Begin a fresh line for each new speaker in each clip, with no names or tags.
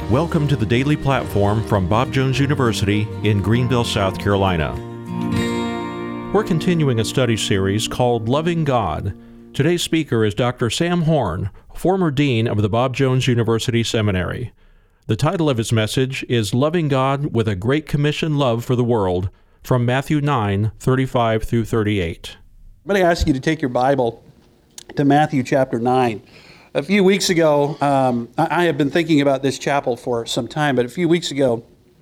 Welcome to the Daily Platform from Bob Jones University in Greenville, South Carolina. We're continuing a study series called Loving God. Today's speaker is Dr. Sam Horn, former dean of the Bob Jones University Seminary. The title of his message is Loving God with a Great Commission Love for the World, from Matthew 9:35 through 38.
I'm going to ask you to take your Bible to Matthew chapter 9. A few weeks ago, I have been thinking about this chapel for some time, but a few weeks ago,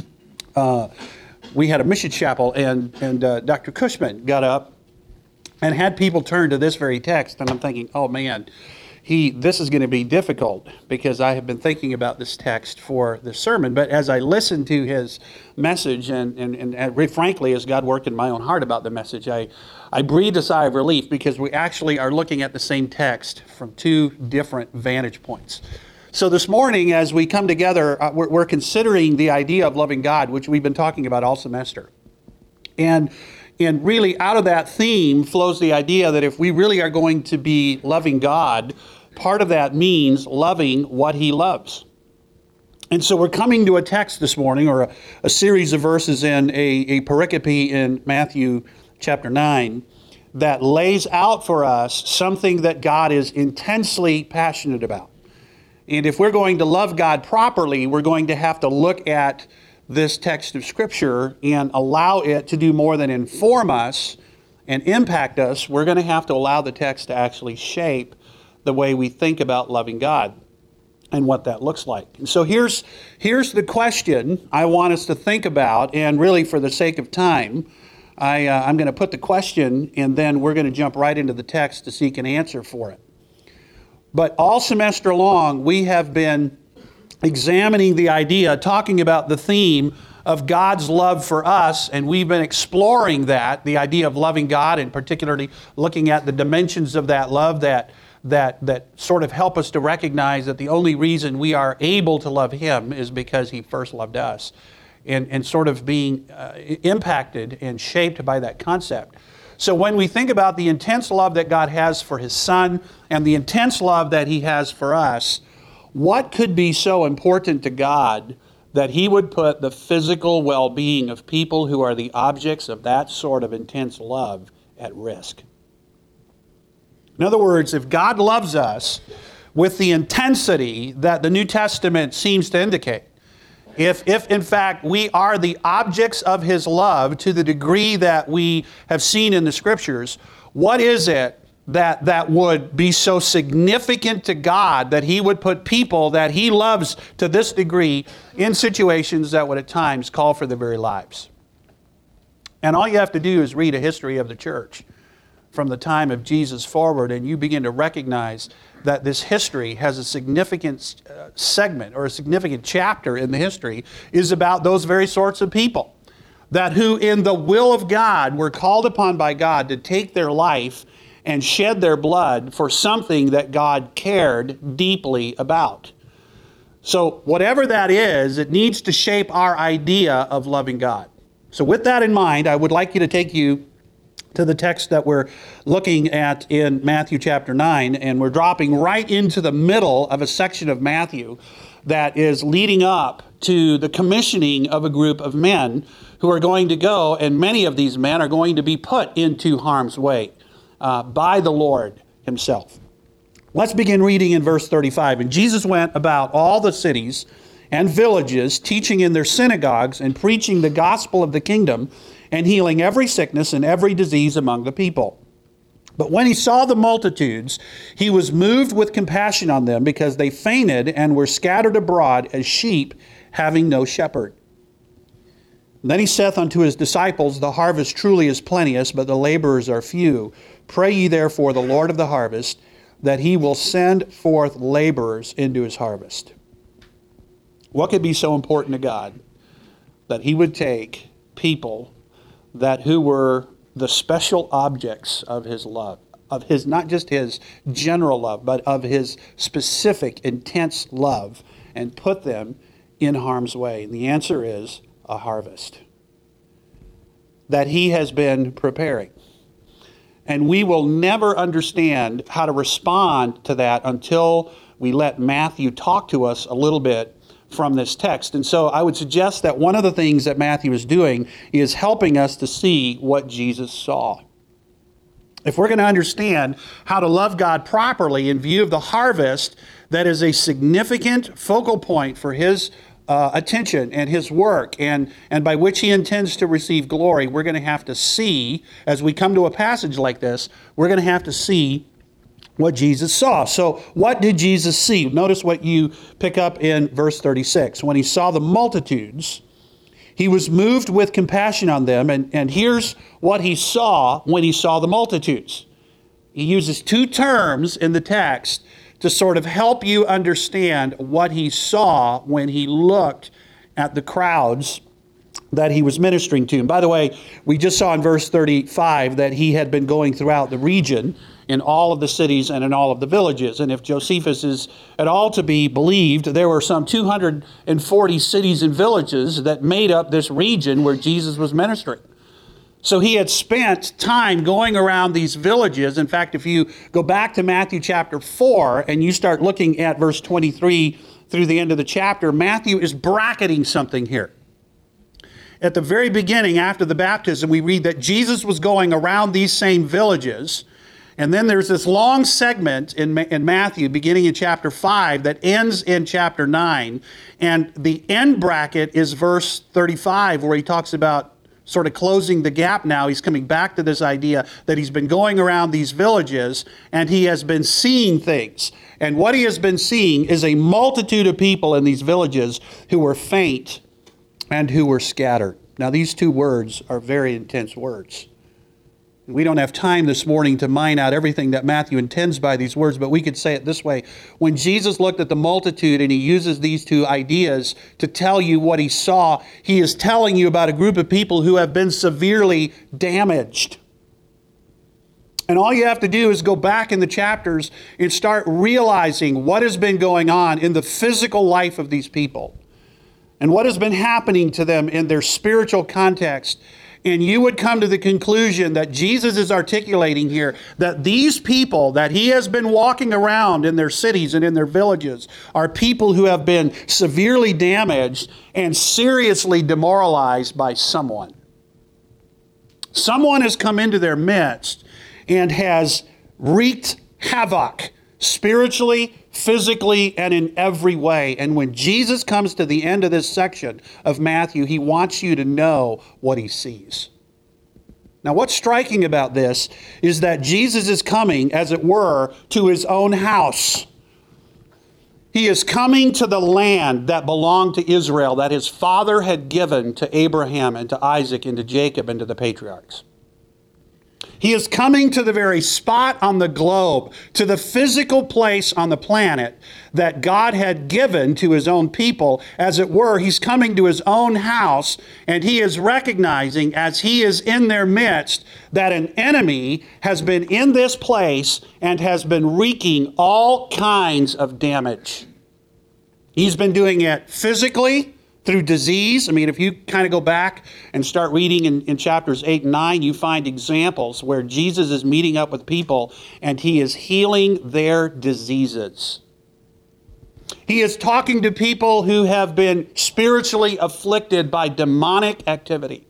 we had a mission chapel, and Dr. Cushman got up and had people turn to this very text, and I'm thinking, oh man, this is going to be difficult because I have been thinking about this text for the sermon. But as I listened to his message, and frankly, as God worked in my own heart about the message, I breathed a sigh of relief because we actually are looking at the same text from two different vantage points. So this morning, as we come together, we're considering the idea of loving God, which we've been talking about all semester. And really out of that theme flows the idea that if we really are going to be loving God, part of that means loving what He loves. And so we're coming to a text this morning, or a series of verses in a pericope in Matthew chapter 9 that lays out for us something that God is intensely passionate about. And if we're going to love God properly, we're going to have to look at this text of Scripture and allow it to do more than inform us and impact us. We're going to have to allow the text to actually shape the way we think about loving God and what that looks like. And so here's the question I want us to think about, and really for the sake of time, I'm going to put the question and then we're going to jump right into the text to seek an answer for it. But all semester long, we have been examining the idea, talking about the theme of God's love for us, and we've been exploring that, the idea of loving God, and particularly looking at the dimensions of that love that sort of help us to recognize that the only reason we are able to love Him is because He first loved us, and sort of being impacted and shaped by that concept. So when we think about the intense love that God has for His Son and the intense love that He has for us, what could be so important to God that He would put the physical well-being of people who are the objects of that sort of intense love at risk? In other words, if God loves us with the intensity that the New Testament seems to indicate, if in fact we are the objects of His love to the degree that we have seen in the Scriptures, what is it that would be so significant to God that He would put people that He loves to this degree in situations that would at times call for their very lives? And all you have to do is read a history of the church from the time of Jesus forward, and you begin to recognize that this history has a significant segment or a significant chapter in the history is about those very sorts of people that who in the will of God were called upon by God to take their life and shed their blood for something that God cared deeply about. So whatever that is, it needs to shape our idea of loving God. So with that in mind, I would like you to take you to the text that we're looking at in Matthew chapter 9, and we're dropping right into the middle of a section of Matthew that is leading up to the commissioning of a group of men who are going to go, and many of these men are going to be put into harm's way by the Lord Himself. Let's begin reading in verse 35. And Jesus went about all the cities and villages, teaching in their synagogues and preaching the gospel of the kingdom and healing every sickness and every disease among the people. But when He saw the multitudes, He was moved with compassion on them because they fainted and were scattered abroad as sheep having no shepherd. Then He saith unto His disciples, The harvest truly is plenteous, but the laborers are few. Pray ye therefore the Lord of the harvest, that He will send forth laborers into His harvest. What could be so important to God that He would take people who were the special objects of His love, of His, not just His general love, but of His specific, intense love, and put them in harm's way? And the answer is a harvest that He has been preparing. And we will never understand how to respond to that until we let Matthew talk to us a little bit from this text. And so I would suggest that one of the things that Matthew is doing is helping us to see what Jesus saw. If we're going to understand how to love God properly in view of the harvest that is a significant focal point for his attention and his work, and by which he intends to receive glory, we're going to have to see, as we come to a passage like this, we're going to have to see what Jesus saw. So what did Jesus see? Notice what you pick up in verse 36. When he saw the multitudes, he was moved with compassion on them, and here's what he saw when he saw the multitudes. He uses two terms in the text to sort of help you understand what he saw when he looked at the crowds that he was ministering to. And by the way, we just saw in verse 35 that he had been going throughout the region in all of the cities and in all of the villages. And if Josephus is at all to be believed, there were some 240 cities and villages that made up this region where Jesus was ministering. So he had spent time going around these villages. In fact, if you go back to Matthew chapter 4 and you start looking at verse 23 through the end of the chapter, Matthew is bracketing something here. At the very beginning, after the baptism, we read that Jesus was going around these same villages. And then there's this long segment in Matthew, beginning in chapter 5, that ends in chapter 9. And the end bracket is verse 35, where he talks about sort of closing the gap now. He's coming back to this idea that he's been going around these villages and he has been seeing things. And what he has been seeing is a multitude of people in these villages who were faint and who were scattered. Now, these two words are very intense words. We don't have time this morning to mine out everything that Matthew intends by these words, but we could say it this way. When Jesus looked at the multitude and he uses these two ideas to tell you what he saw, he is telling you about a group of people who have been severely damaged. And all you have to do is go back in the chapters and start realizing what has been going on in the physical life of these people and what has been happening to them in their spiritual context. And you would come to the conclusion that Jesus is articulating here that these people that he has been walking around in their cities and in their villages are people who have been severely damaged and seriously demoralized by someone. Someone has come into their midst and has wreaked havoc spiritually, physically, and in every way. And when Jesus comes to the end of this section of Matthew, he wants you to know what he sees. Now, what's striking about this is that Jesus is coming, as it were, to his own house. He is coming to the land that belonged to Israel, that his father had given to Abraham and to Isaac and to Jacob and to the patriarchs. He is coming to the very spot on the globe, to the physical place on the planet that God had given to his own people. As it were, he's coming to his own house, and he is recognizing as he is in their midst that an enemy has been in this place and has been wreaking all kinds of damage. He's been doing it physically, through disease. I mean, if you kind of go back and start reading in chapters 8 and 9, you find examples where Jesus is meeting up with people and he is healing their diseases. He is talking to people who have been spiritually afflicted by demonic activity.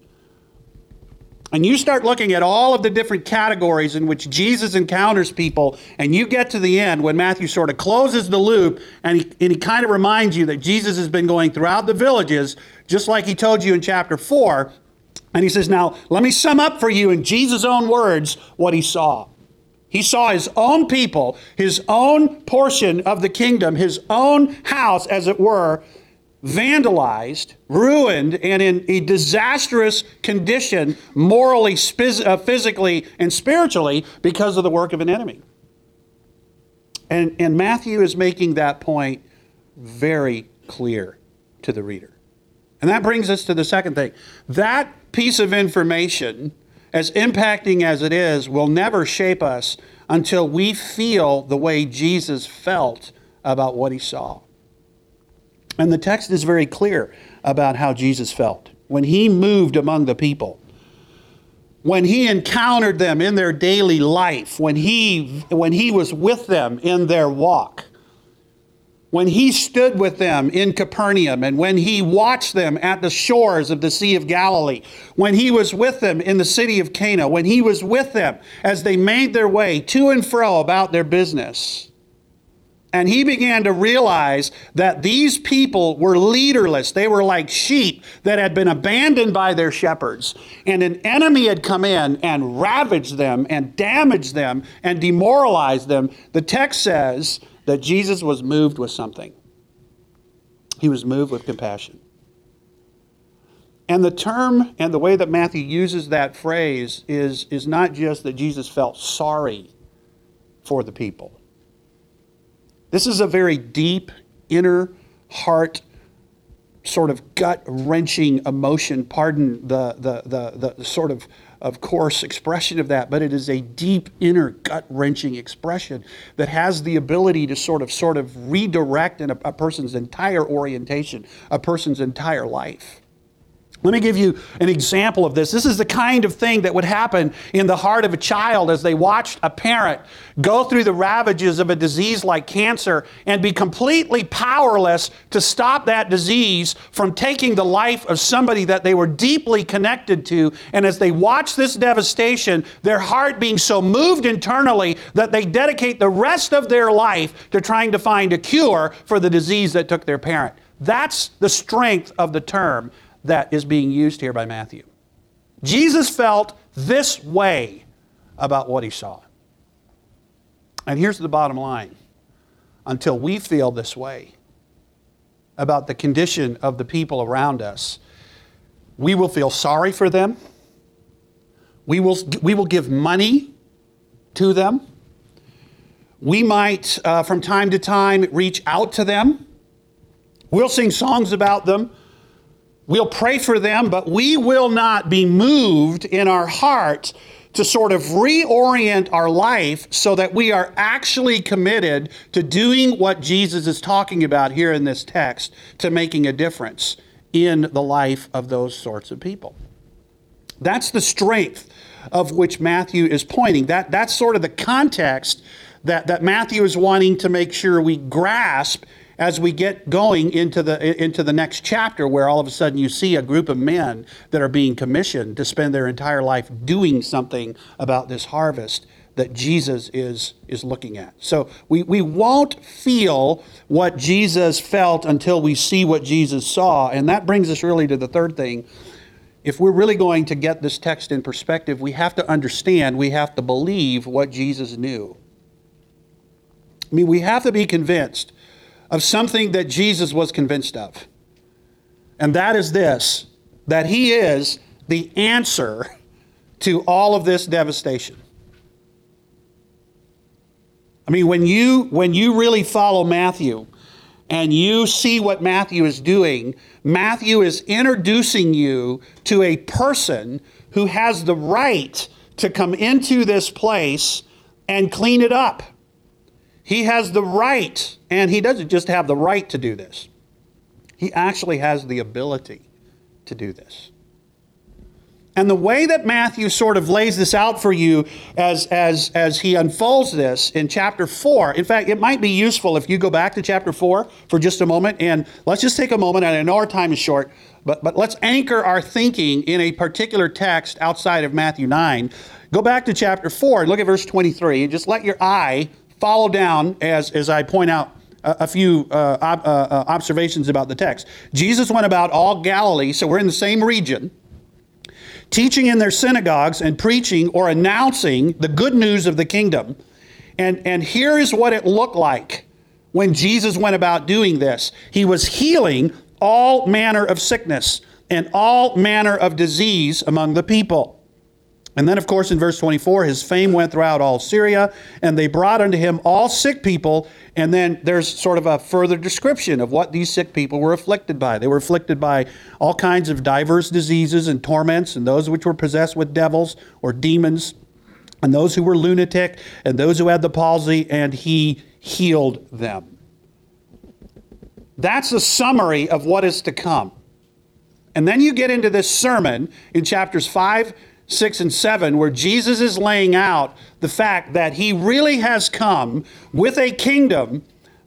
And you start looking at all of the different categories in which Jesus encounters people, and you get to the end when Matthew sort of closes the loop, and he kind of reminds you that Jesus has been going throughout the villages, just like he told you in chapter 4. And he says, now, let me sum up for you in Jesus' own words what he saw. He saw his own people, his own portion of the kingdom, his own house, as it were, vandalized, ruined, and in a disastrous condition, morally, physically, and spiritually, because of the work of an enemy. And Matthew is making that point very clear to the reader. And that brings us to the second thing. That piece of information, as impacting as it is, will never shape us until we feel the way Jesus felt about what he saw. And the text is very clear about how Jesus felt when he moved among the people, when he encountered them in their daily life, when he was with them in their walk. when he stood with them in Capernaum, and when he watched them at the shores of the Sea of Galilee, when he was with them in the city of Cana, when he was with them as they made their way to and fro about their business. And he began to realize that these people were leaderless. They were like sheep that had been abandoned by their shepherds. And an enemy had come in and ravaged them and damaged them and demoralized them. The text says that Jesus was moved with something. He was moved with compassion. And the term and the way that Matthew uses that phrase is not just that Jesus felt sorry for the people. This is a very deep, inner heart, sort of gut-wrenching emotion. Pardon the sort of coarse expression of that, but it is a deep, inner, gut-wrenching expression that has the ability to sort of redirect in a person's entire orientation, a person's entire life. Let me give you an example of this. This is the kind of thing that would happen in the heart of a child as they watched a parent go through the ravages of a disease like cancer and be completely powerless to stop that disease from taking the life of somebody that they were deeply connected to. And as they watch this devastation, their heart being so moved internally that they dedicate the rest of their life to trying to find a cure for the disease that took their parent. That's the strength of the term that is being used here by Matthew. Jesus felt this way about what he saw. And here's the bottom line. Until we feel this way about the condition of the people around us, we will feel sorry for them. We will give money to them. We might, from time to time, reach out to them. We'll sing songs about them. We'll pray for them, but we will not be moved in our heart to sort of reorient our life so that we are actually committed to doing what Jesus is talking about here in this text, to making a difference in the life of those sorts of people. That's the strength of which Matthew is pointing. That's sort of the context that Matthew is wanting to make sure we grasp as we get going into the next chapter, where all of a sudden you see a group of men that are being commissioned to spend their entire life doing something about this harvest that Jesus is looking at. So we won't feel what Jesus felt until we see what Jesus saw. And that brings us really to the third thing. If we're really going to get this text in perspective, we have to understand, we have to believe what Jesus knew. I mean, we have to be convinced of something that Jesus was convinced of. And that is this, that he is the answer to all of this devastation. I mean, when you really follow Matthew and you see what Matthew is doing, Matthew is introducing you to a person who has the right to come into this place and clean it up. He has the right, and he doesn't just have the right to do this. He actually has the ability to do this. And the way that Matthew sort of lays this out for you as he unfolds this in chapter 4, in fact, it might be useful if you go back to chapter 4 for just a moment, and let's just take a moment, and I know our time is short, but let's anchor our thinking in a particular text outside of Matthew 9. Go back to chapter 4 and look at verse 23, and just let your eye follow down as I point out a few observations about the text. Jesus went about all Galilee, so we're in the same region, teaching in their synagogues and preaching or announcing the good news of the kingdom. And here is what it looked like when Jesus went about doing this. He was healing all manner of sickness and all manner of disease among the people. And then, of course, in verse 24, his fame went throughout all Syria, and they brought unto him all sick people. And then there's sort of a further description of what these sick people were afflicted by. They were afflicted by all kinds of diverse diseases and torments, and those which were possessed with devils or demons, and those who were lunatic, and those who had the palsy, and he healed them. That's a summary of what is to come. And then you get into this sermon in chapters 5, 6, and 7, where Jesus is laying out the fact that he really has come with a kingdom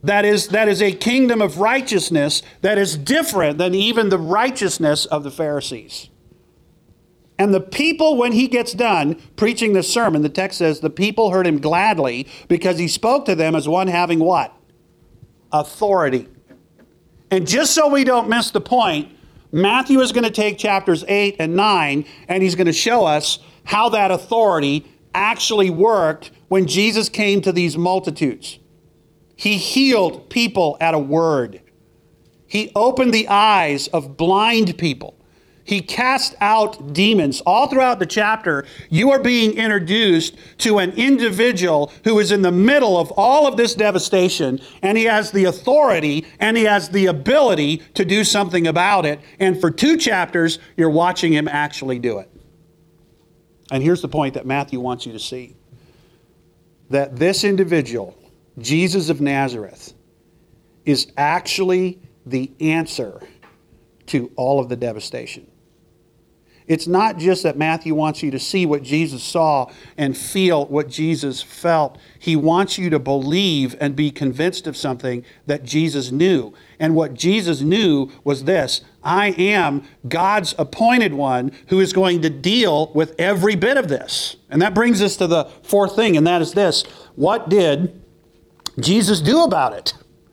that is a kingdom of righteousness that is different than even the righteousness of the Pharisees. And the people, when he gets done preaching this sermon, the text says the people heard him gladly because he spoke to them as one having what? Authority. And just so we don't miss the point, Matthew is going to take chapters 8 and 9 and he's going to show us how that authority actually worked when Jesus came to these multitudes. He healed people at a word. He opened the eyes of blind people. He cast out demons. All throughout the chapter, you are being introduced to an individual who is in the middle of all of this devastation, and he has the authority and he has the ability to do something about it. And for 2 chapters, you're watching him actually do it. And here's the point that Matthew wants you to see. That this individual, Jesus of Nazareth, is actually the answer to all of the devastation. It's not just that Matthew wants you to see what Jesus saw and feel what Jesus felt. He wants you to believe and be convinced of something that Jesus knew. And what Jesus knew was this: I am God's appointed one who is going to deal with every bit of this. And that brings us to the 4th thing, and that is this: what did Jesus do about it?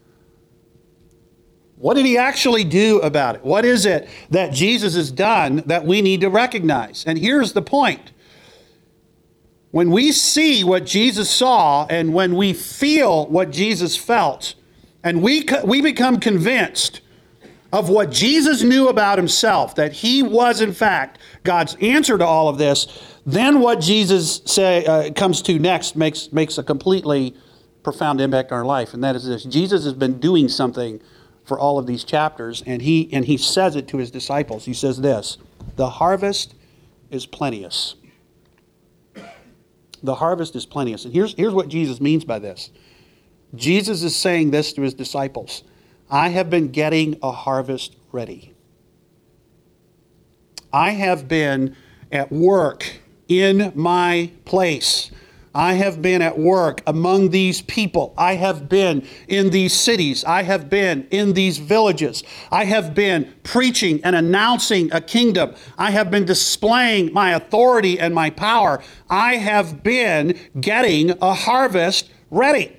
What did he actually do about it? What is it that Jesus has done that we need to recognize? And here's the point. When we see what Jesus saw and when we feel what Jesus felt, and we become convinced of what Jesus knew about himself, that he was in fact God's answer to all of this, then what Jesus comes to next makes a completely profound impact on our life. And that is this: Jesus has been doing something for all of these chapters, and he says it to his disciples. He says this: the harvest is plenteous. The harvest is plenteous. And here's what Jesus means by this. Jesus is saying this to his disciples: I have been getting a harvest ready. I have been at work in my place. I have been at work among these people. I have been in these cities. I have been in these villages. I have been preaching and announcing a kingdom. I have been displaying my authority and my power. I have been getting a harvest ready.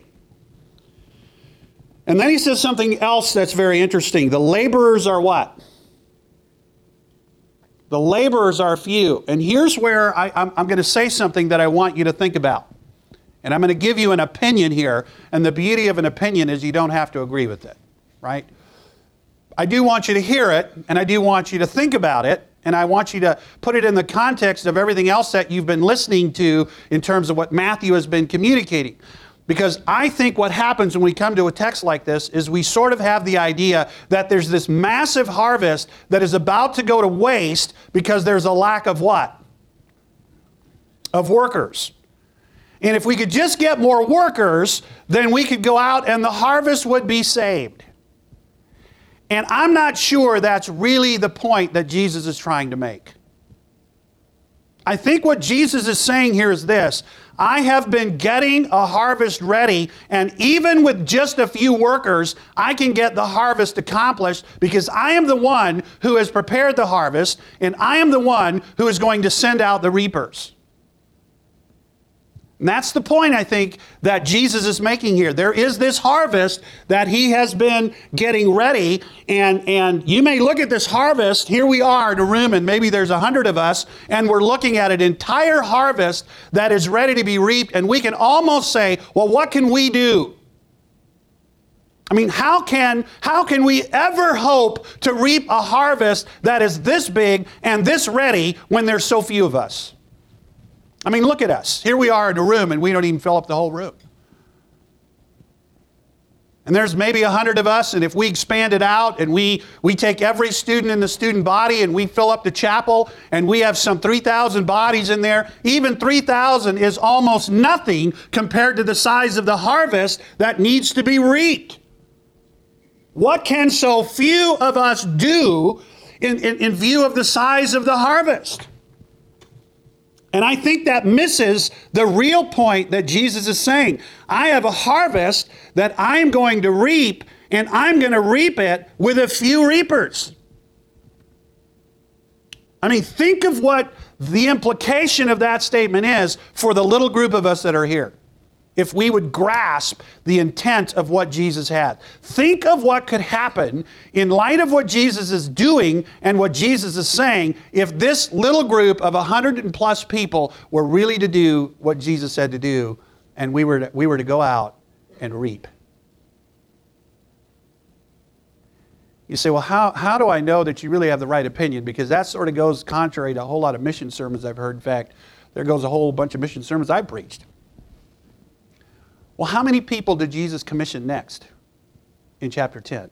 And then he says something else that's very interesting. The laborers are what? The laborers are few. And here's where I'm going to say something that I want you to think about. And I'm going to give you an opinion here. And the beauty of an opinion is you don't have to agree with it, right? I do want you to hear it, and I do want you to think about it, and I want you to put it in the context of everything else that you've been listening to in terms of what Matthew has been communicating. Because I think what happens when we come to a text like this is we sort of have the idea that there's this massive harvest that is about to go to waste because there's a lack of what? Of workers. And if we could just get more workers, then we could go out and the harvest would be saved. And I'm not sure that's really the point that Jesus is trying to make. I think what Jesus is saying here is this: I have been getting a harvest ready, and even with just a few workers, I can get the harvest accomplished because I am the one who has prepared the harvest, and I am the one who is going to send out the reapers. And that's the point, I think, that Jesus is making here. There is this harvest that he has been getting ready, and you may look at this harvest. Here we are in a room, and maybe there's 100 of us, and we're looking at an entire harvest that is ready to be reaped, and we can almost say, well, what can we do? I mean, how can we ever hope to reap a harvest that is this big and this ready when there's so few of us? I mean, look at us. Here we are in a room, and we don't even fill up the whole room. And there's maybe 100 of us, and if we expand it out, and we take every student in the student body, and we fill up the chapel, and we have some 3,000 bodies in there, even 3,000 is almost nothing compared to the size of the harvest that needs to be reaped. What can so few of us do in view of the size of the harvest? And I think that misses the real point that Jesus is saying. I have a harvest that I'm going to reap, and I'm going to reap it with a few reapers. I mean, think of what the implication of that statement is for the little group of us that are here. If we would grasp the intent of what Jesus had. Think of what could happen in light of what Jesus is doing and what Jesus is saying if this little group of 100 and plus people were really to do what Jesus said to do, and we were to go out and reap. You say, well, how do I know that you really have the right opinion? Because that sort of goes contrary to a whole lot of mission sermons I've heard. In fact, there goes a whole bunch of mission sermons I preached. Well, how many people did Jesus commission next in chapter 10?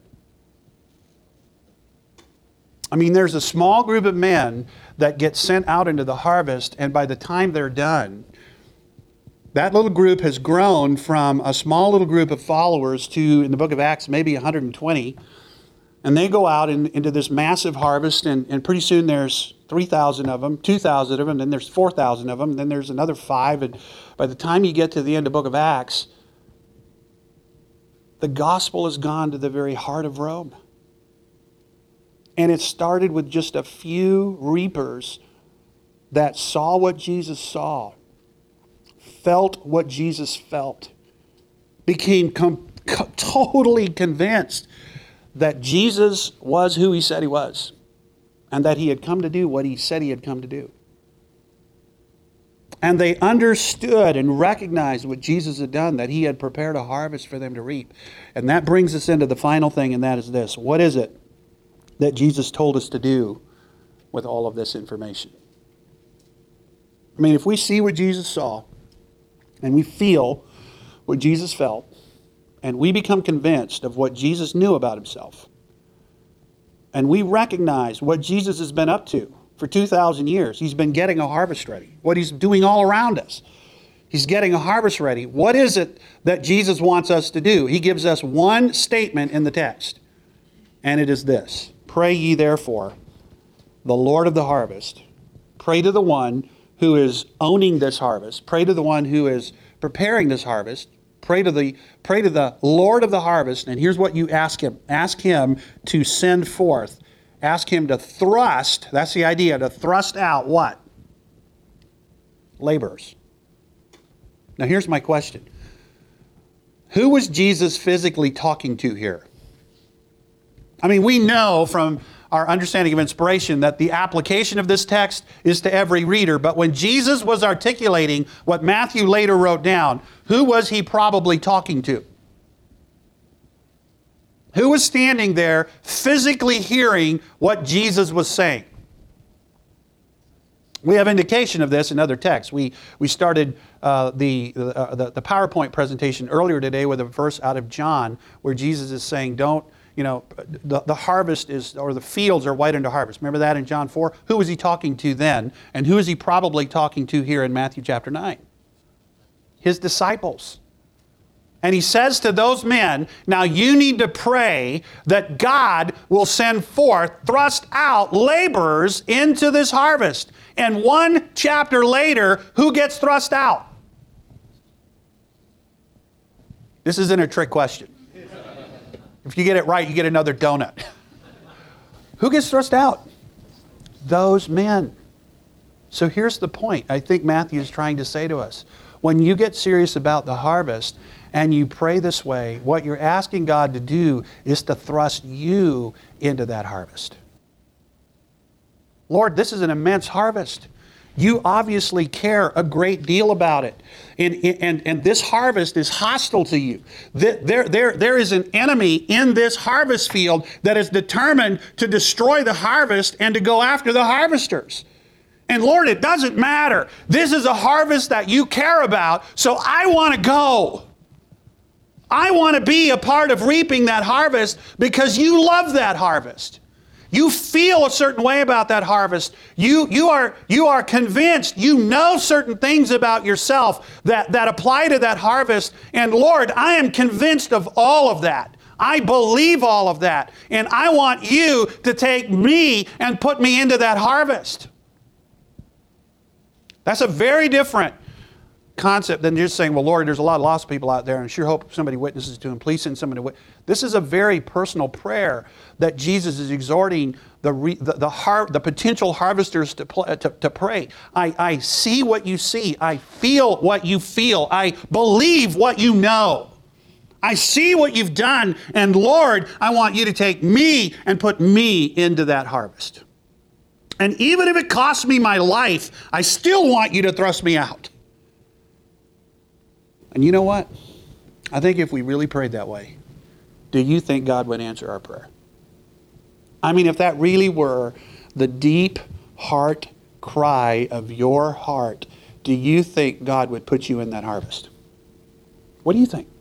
I mean, there's a small group of men that get sent out into the harvest, and by the time they're done, that little group has grown from a small little group of followers to, in the book of Acts, maybe 120. And they go out into this massive harvest, and pretty soon there's 3,000 of them, 2,000 of them, then there's 4,000 of them, then there's another 5. And by the time you get to the end of the book of Acts, the gospel has gone to the very heart of Rome. And it started with just a few reapers that saw what Jesus saw, felt what Jesus felt, became totally convinced that Jesus was who he said he was, and that he had come to do what he said he had come to do. And they understood and recognized what Jesus had done, that he had prepared a harvest for them to reap. And that brings us into the final thing, and that is this. What is it that Jesus told us to do with all of this information? I mean, if we see what Jesus saw, and we feel what Jesus felt, and we become convinced of what Jesus knew about himself, and we recognize what Jesus has been up to for 2,000 years. He's been getting a harvest ready. What he's doing all around us. He's getting a harvest ready. What is it that Jesus wants us to do? He gives us one statement in the text, and it is this. Pray ye therefore, the Lord of the harvest. Pray to the one who is owning this harvest. Pray to the one who is preparing this harvest. Pray to the Lord of the harvest, and here's what you ask him. Ask him to send forth. Ask him to thrust, that's the idea, to thrust out what? Laborers. Now here's my question. Who was Jesus physically talking to here? I mean, we know from our understanding of inspiration that the application of this text is to every reader. But when Jesus was articulating what Matthew later wrote down, who was he probably talking to? Who was standing there physically hearing what Jesus was saying? We have indication of this in other texts. We started the PowerPoint presentation earlier today with a verse out of John where Jesus is saying, the harvest is, or the fields are white unto harvest. Remember that in John 4? Who was he talking to then? And who is he probably talking to here in Matthew chapter 9? His disciples. And he says to those men, now you need to pray that God will send forth, thrust out laborers into this harvest. And one chapter later, who gets thrust out? This isn't a trick question. If you get it right, you get another donut. Who gets thrust out? Those men. So here's the point I think Matthew is trying to say to us. When you get serious about the harvest and you pray this way, what you're asking God to do is to thrust you into that harvest. Lord, this is an immense harvest. You obviously care a great deal about it. And this harvest is hostile to you. There is an enemy in this harvest field that is determined to destroy the harvest and to go after the harvesters. And Lord, it doesn't matter. This is a harvest that you care about, so I want to go. I want to be a part of reaping that harvest because you love that harvest. You feel a certain way about that harvest. You are convinced. You know certain things about yourself that apply to that harvest. And Lord, I am convinced of all of that. I believe all of that. And I want you to take me and put me into that harvest. That's a very different concept than just saying, well, Lord, there's a lot of lost people out there, and I sure hope somebody witnesses to them. Please send somebody to witness. This is a very personal prayer that Jesus is exhorting the potential harvesters to pray. I see what you see. I feel what you feel. I believe what you know. I see what you've done, and Lord, I want you to take me and put me into that harvest. And even if it costs me my life, I still want you to thrust me out. And you know what? I think if we really prayed that way, do you think God would answer our prayer? I mean, if that really were the deep heart cry of your heart, do you think God would put you in that harvest? What do you think?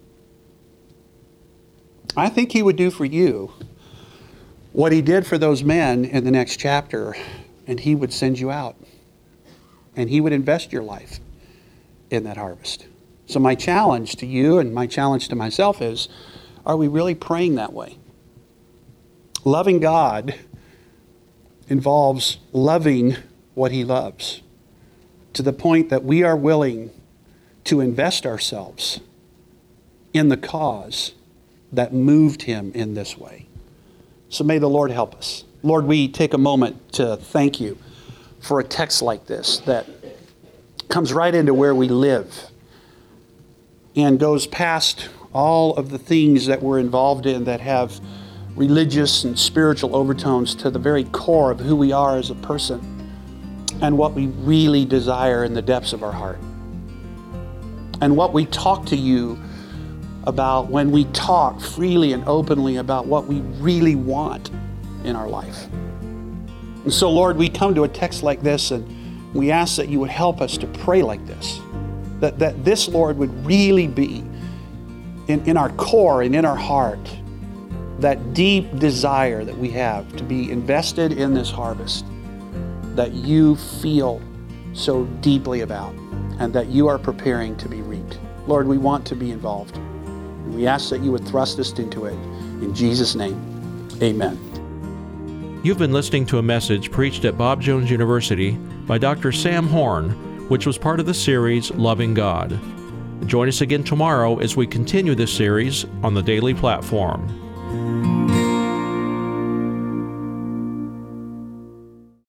I think He would do for you what He did for those men in the next chapter, and He would send you out. And He would invest your life in that harvest. So my challenge to you and my challenge to myself is, are we really praying that way? Loving God involves loving what He loves to the point that we are willing to invest ourselves in the cause that moved Him in this way. So may the Lord help us. Lord, we take a moment to thank You for a text like this that comes right into where we live and goes past all of the things that we're involved in that have religious and spiritual overtones to the very core of who we are as a person and what we really desire in the depths of our heart. And what we talk to You about when we talk freely and openly about what we really want in our life. And so, Lord, we come to a text like this and we ask that You would help us to pray like this. That this, Lord, would really be in our core and in our heart, that deep desire that we have to be invested in this harvest that You feel so deeply about and that You are preparing to be reaped. Lord, we want to be involved. And we ask that You would thrust us into it. In Jesus' name, amen.
You've been listening to a message preached at Bob Jones University by Dr. Sam Horn, which was part of the series Loving God. Join us again tomorrow as we continue this series on the Daily Platform.